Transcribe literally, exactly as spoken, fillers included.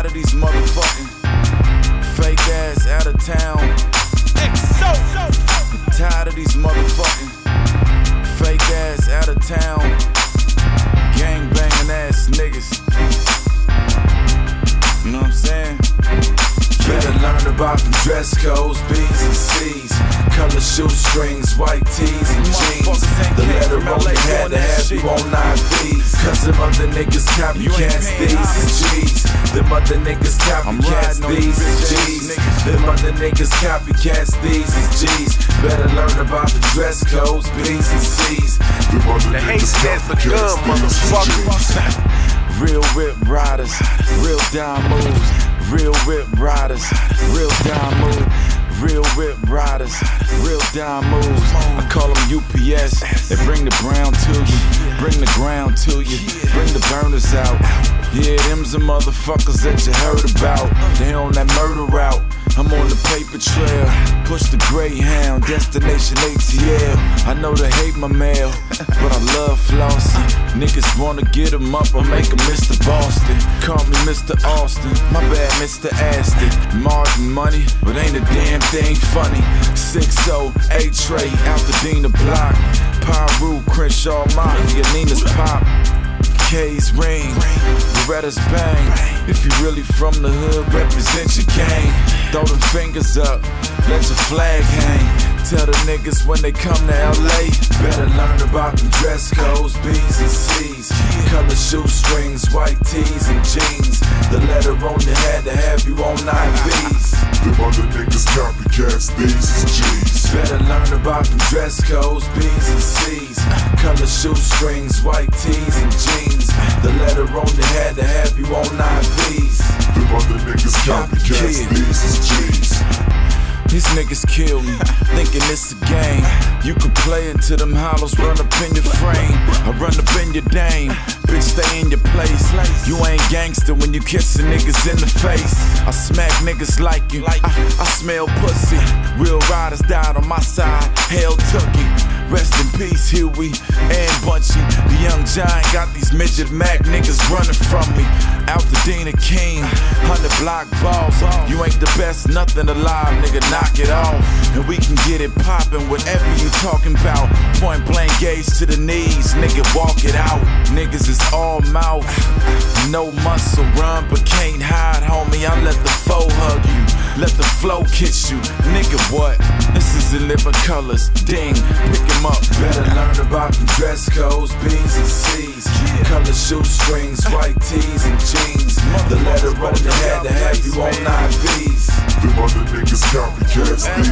of these motherfucking fake ass out of town. I'm tired of these motherfucking fake ass out of town, gang banging ass niggas. You know what I'm saying? Better learn about them dress codes, B's and C's, color shoestrings, white tees and jeans. The letter on the hat to have you on nine V's. Cause them other niggas copycats, these is G's. Them other niggas copycats, these is G's. Them other niggas copycats, these is G's. Better learn about the dress codes, B's and C's. The hate stands for gun, motherfucker. Real whip riders, real dime moves. Real whip riders, real dime moves. Real whip riders, real dime moves. I call them U P S. They bring the brown to you, bring the ground to you, bring the burners out. Yeah, them's the motherfuckers that you heard about. They on that murder route. I'm on the paper trail, push the Greyhound, destination A T L. I know they hate my mail, but I love flossing. Niggas wanna get 'em up or make 'em Mister Boston. Call me Mister Austin, my bad Mister Aston. Martin money, but ain't a damn thing funny. six oh, A-Tray, out the Dina block. Pyru, Crenshaw, Mafia, Nina's pop. K's ring, Beretta's bang. If you really from the hood, represent your gang. Throw them fingers up, let your flag hang. Tell the niggas when they come to L A, better learn about them dress codes, B's and C's, color shoestrings, white tees and jeans. The letter on the hat to have you on nine V's. Them other niggas copycats, these is G's. Better learn about them dress codes, B's and C's, color shoestrings, white tees and jeans. The letter on the hat to have you on nine V's. Them other niggas copycats, these is G's. These niggas kill me, thinking it's a game. You can play into them hollows, run up in your frame. I run up in your dame, bitch stay in your place. You ain't gangster when you kissing niggas in the face. I smack niggas like you, I, I smell pussy. Real riders died on my side, hell took it. Rest in peace, Huey and Bunchy. The young giant got these midget Mac niggas running from me. Out the Dina King, hundred block balls. You ain't the best, nothing alive, nigga, knock it off. And we can get it poppin', whatever you talking about. Point blank gauge to the knees, nigga, walk it out. Niggas is all mouth, no muscle, run but can't hide, homie. I let the foe hug you, let the flow kiss you. Nigga, what? This is the living colors, ding, pick him up. Better learn about them dress codes, B's and C's, color shoestrings, white tees and jeans. The letter on the hat to have you on nine V's. Them other niggas copycats, these